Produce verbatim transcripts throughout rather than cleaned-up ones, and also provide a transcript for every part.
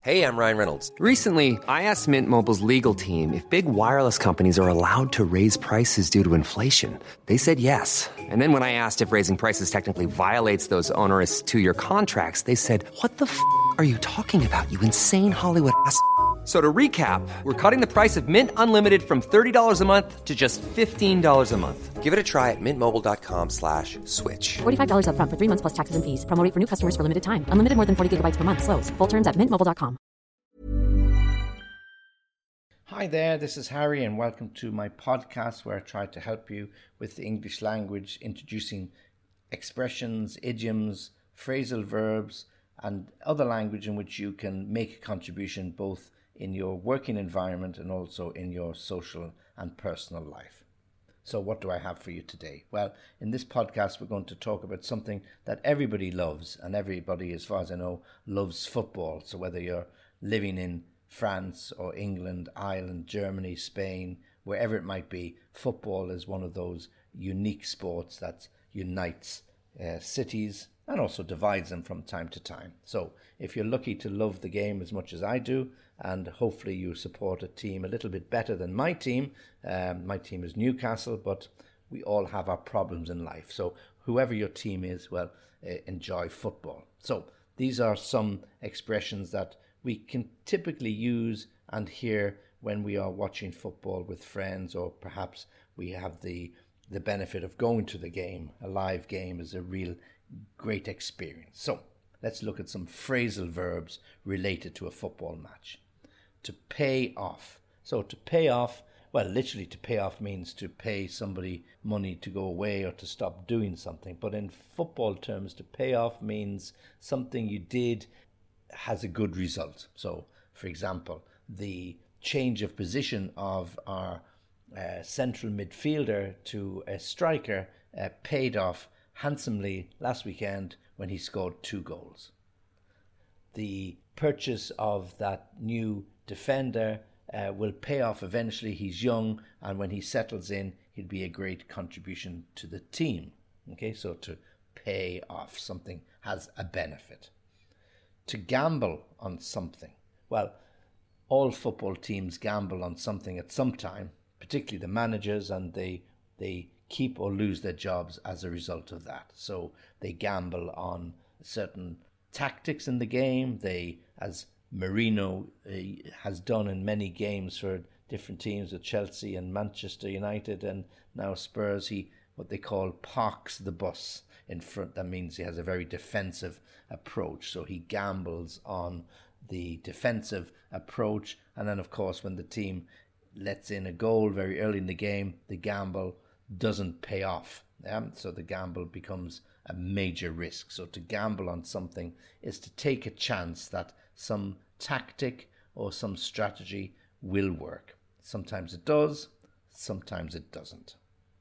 Hey, I'm Ryan Reynolds. Recently, I asked Mint Mobile's legal team if big wireless companies are allowed to raise prices due to inflation. They said yes. And then when I asked if raising prices technically violates those onerous two-year contracts, they said, "What the f*** are you talking about, you insane Hollywood ass?" So to recap, we're cutting the price of Mint Unlimited from thirty dollars a month to just fifteen dollars a month. Give it a try at mintmobile.com slash switch. forty-five dollars up front for three months plus taxes and fees. Promo rate for new customers for limited time. Unlimited more than forty gigabytes per month. Slows full terms at mint mobile dot com. Hi there, this is Harry and welcome to my podcast where I try to help you with the English language, introducing expressions, idioms, phrasal verbs and other language in which you can make a contribution both in your working environment and also in your social and personal life. So what do I have for you today? Well, in this podcast, we're going to talk about something that everybody loves, and everybody, as far as I know, loves football. So whether you're living in France or England, Ireland, Germany, Spain, wherever it might be, football is one of those unique sports that unites uh, cities and also divides them from time to time. So if you're lucky to love the game as much as I do, and hopefully you support a team a little bit better than my team, um, my team is Newcastle, but we all have our problems in life. So whoever your team is, well, uh, enjoy football. So these are some expressions that we can typically use and hear when we are watching football with friends, or perhaps we have the the benefit of going to the game. A live game is a real great experience. So let's look at some phrasal verbs related to a football match. To pay off. So to pay off, well, literally to pay off means to pay somebody money to go away or to stop doing something. But in football terms, to pay off means something you did has a good result. So, for example, the change of position of our uh, central midfielder to a striker uh, paid off handsomely last weekend when he scored two goals. The purchase of that new defender uh, will pay off eventually. He's young, and when he settles in, he'll be a great contribution to the team. Okay, so to pay off, something has a benefit. To gamble on something. Well, all football teams gamble on something at some time, particularly the managers, and they they keep or lose their jobs as a result of that. So they gamble on certain tactics in the game. They, as Mourinho uh, has done in many games for different teams with Chelsea and Manchester United and now Spurs, he what they call parks the bus in front. That means he has a very defensive approach. So he gambles on the defensive approach. And then, of course, when the team lets in a goal very early in the game, the gamble doesn't pay off. Yeah? So the gamble becomes a major risk. So to gamble on something is to take a chance that some tactic or some strategy will work. Sometimes it does, sometimes it doesn't.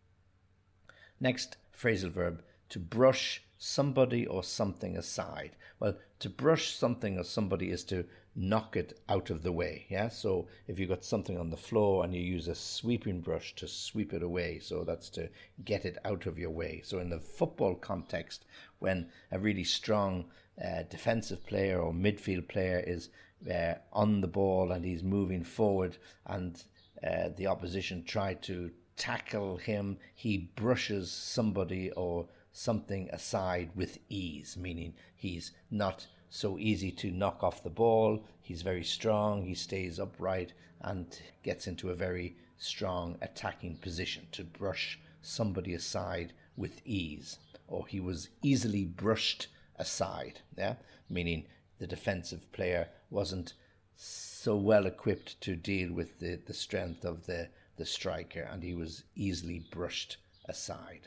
Next phrasal verb, to brush somebody or something aside. Well, to brush something or somebody is to knock it out of the way. Yeah. So if you've got something on the floor and you use a sweeping brush to sweep it away, so that's to get it out of your way. So in the football context, when a really strong uh, defensive player or midfield player is uh, on the ball and he's moving forward, and uh, the opposition try to tackle him, he brushes somebody or something aside with ease, meaning he's not so easy to knock off the ball. He's very strong, he stays upright and gets into a very strong attacking position. To brush somebody aside with ease, or he was easily brushed aside, yeah, meaning the defensive player wasn't so well equipped to deal with the, the strength of the, the striker, and he was easily brushed aside.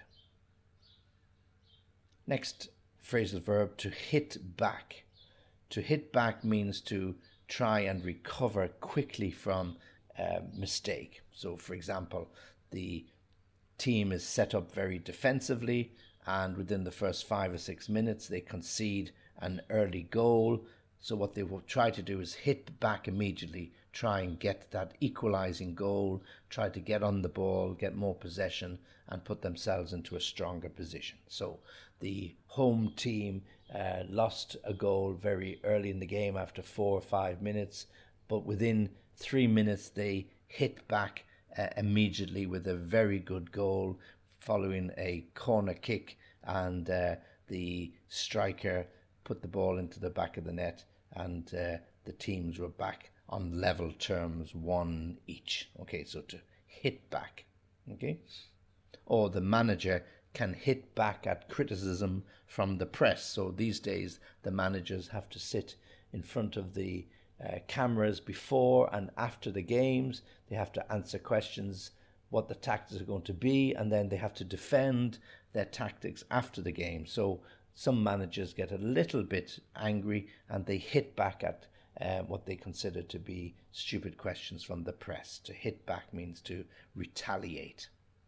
Next phrasal verb, to hit back. To hit back means to try and recover quickly from a mistake. So, for example, the team is set up very defensively, and within the first five or six minutes they concede an early goal. So what they will try to do is hit back immediately, try and get that equalizing goal, try to get on the ball, get more possession, and put themselves into a stronger position. So the home team uh, lost a goal very early in the game after four or five minutes, but within three minutes they hit back uh, immediately with a very good goal following a corner kick, and uh, the striker put the ball into the back of the net, and uh, the teams were back on level terms, one each. Okay, so to hit back, okay, or the manager can hit back at criticism from the press. So these days the managers have to sit in front of the uh, cameras before and after the games. They have to answer questions, what the tactics are going to be, and then they have to defend their tactics after the game. So some managers get a little bit angry and they hit back at uh, what they consider to be stupid questions from the press. To hit back means to retaliate.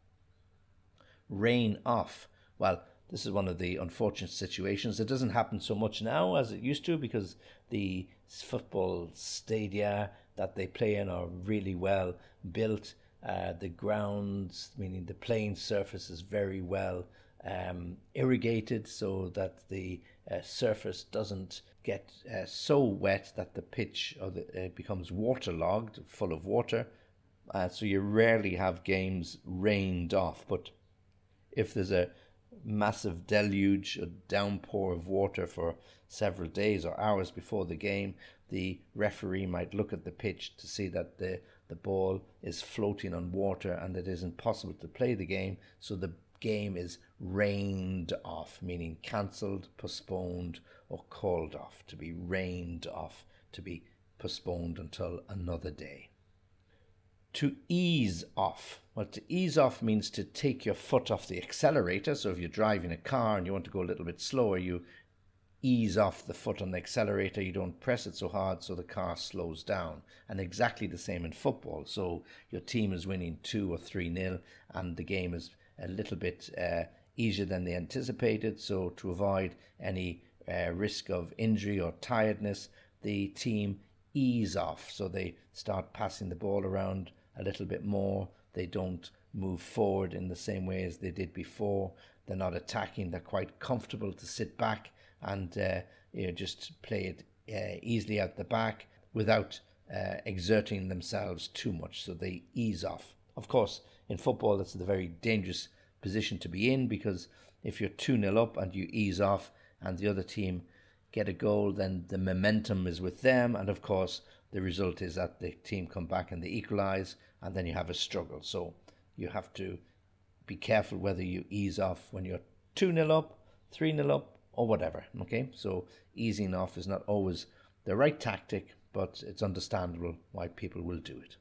Rain off. Well, this is one of the unfortunate situations. It doesn't happen so much now as it used to, because the football stadia that they play in are really well built. Uh, the grounds, meaning the playing surface, is very well um, irrigated, so that the uh, surface doesn't get uh, so wet that the pitch or the, uh, becomes waterlogged, full of water. Uh, so you rarely have games rained off. But if there's a massive deluge, a downpour of water for several days or hours before the game, the referee might look at the pitch to see that the, the ball is floating on water and it isn't possible to play the game, so the game is rained off, meaning cancelled, postponed, or called off. To be rained off, to be postponed until another day. To ease off. Well, to ease off means to take your foot off the accelerator. So if you're driving a car and you want to go a little bit slower, you ease off the foot on the accelerator. You don't press it so hard so the car slows down. And exactly the same in football. So your team is winning two or three nil and the game is a little bit uh, easier than they anticipated. So to avoid any uh, risk of injury or tiredness, the team ease off. So they start passing the ball around a little bit more. They don't move forward in the same way as they did before. They're not attacking. They're quite comfortable to sit back and uh, you know, just play it uh, easily at the back without uh, exerting themselves too much. So they ease off. Of course, in football, that's a very dangerous position to be in, because if you're two nil up and you ease off and the other team get a goal, then the momentum is with them, and of course the result is that the team come back and they equalise, and then you have a struggle. So you have to be careful whether you ease off when you're two nil up, three nil up, or whatever. Okay, so easing off is not always the right tactic, but it's understandable why people will do it.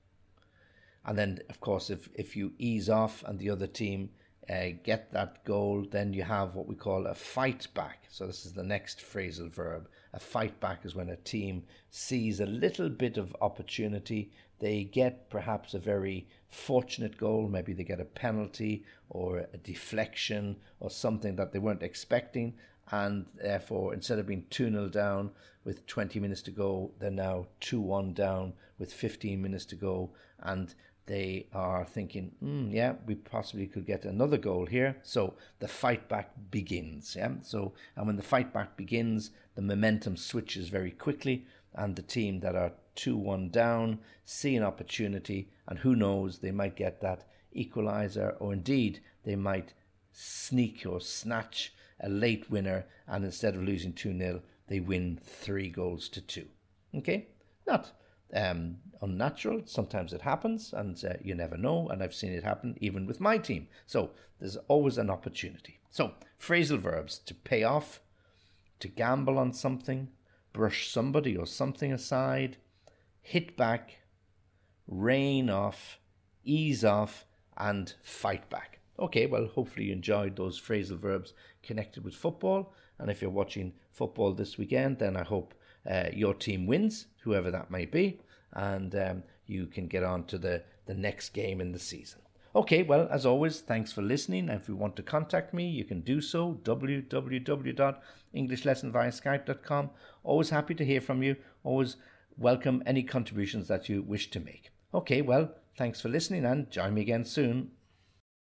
And then, of course, if, if you ease off and the other team uh, get that goal, then you have what we call a fight back. So this is the next phrasal verb. A fight back is when a team sees a little bit of opportunity. They get perhaps a very fortunate goal. Maybe they get a penalty or a deflection or something that they weren't expecting. And therefore, instead of being two nil down with twenty minutes to go, they're now two one down with fifteen minutes to go. And they are thinking, mm, yeah, we possibly could get another goal here. So the fight back begins. Yeah. So, and when the fight back begins, the momentum switches very quickly, and the team that are two one down see an opportunity, and who knows, they might get that equaliser, or indeed they might sneak or snatch a late winner, and instead of losing two nil, they win three goals to two. Okay? Not um, unnatural. Sometimes it happens, and uh, you never know, and I've seen it happen even with my team. So there's always an opportunity. So phrasal verbs: to pay off, to gamble on something, brush somebody or something aside, hit back, rain off, ease off, and fight back. Okay, well, hopefully you enjoyed those phrasal verbs connected with football. And if you're watching football this weekend, then I hope uh, your team wins, whoever that may be, and um, you can get on to the, the next game in the season. Okay, well, as always, thanks for listening. And if you want to contact me, you can do so, w w w dot english lesson via skype dot com. Always happy to hear from you. Always welcome any contributions that you wish to make. Okay, well, thanks for listening, and join me again soon.